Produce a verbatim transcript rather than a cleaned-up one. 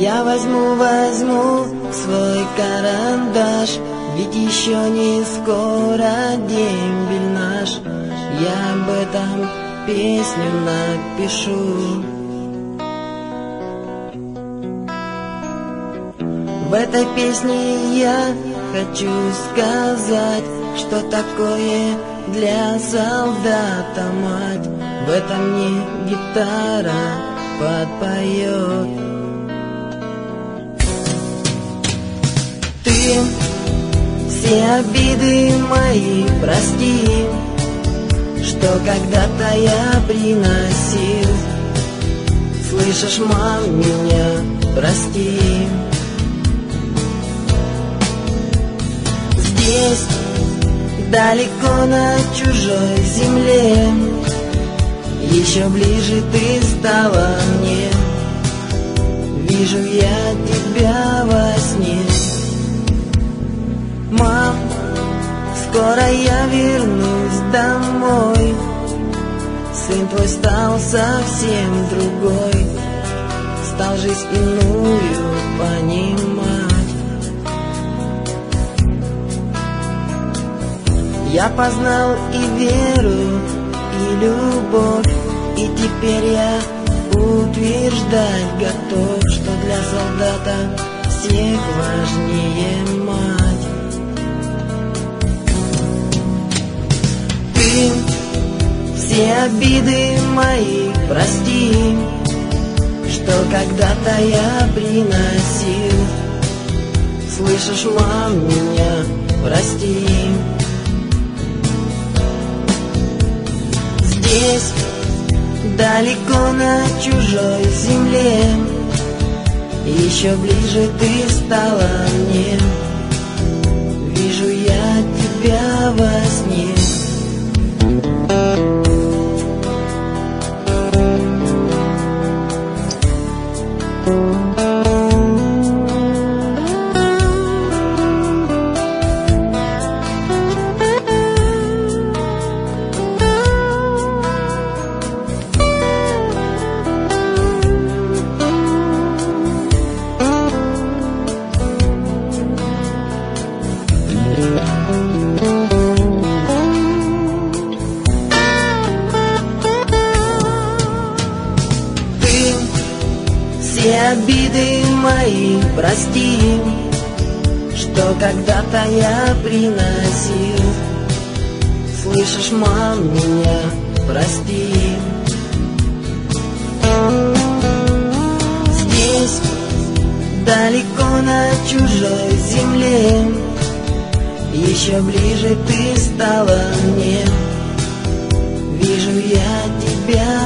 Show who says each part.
Speaker 1: Я возьму, возьму свой карандаш, ведь еще не скоро дембель наш. Я об этом песню напишу. В этой песне я хочу сказать, что такое для солдата мать. В этом мне гитара подпоет. Ты все обиды мои прости, что когда-то я приносил. Слышишь, мам, меня прости. Здесь, далеко на чужой земле, еще ближе ты стала мне. Вижу я тебя во сне. Мам, скоро я вернусь домой. Сын твой стал совсем другой, стал жизнь иную понимать. Я познал и веру, и любовь, и теперь я утверждать готов, что для солдата всех важнее мать. Ты все обиды мои прости, что когда-то я приносил. Слышишь, мам, меня прости. Здесь, далеко на чужой земле, еще ближе ты стала мне. Вижу я тебя во сне. Все обиды мои прости, что когда-то я приносил. Слышишь, мам, меня прости. Здесь, далеко на чужой земле, еще ближе ты стала мне. Вижу я тебя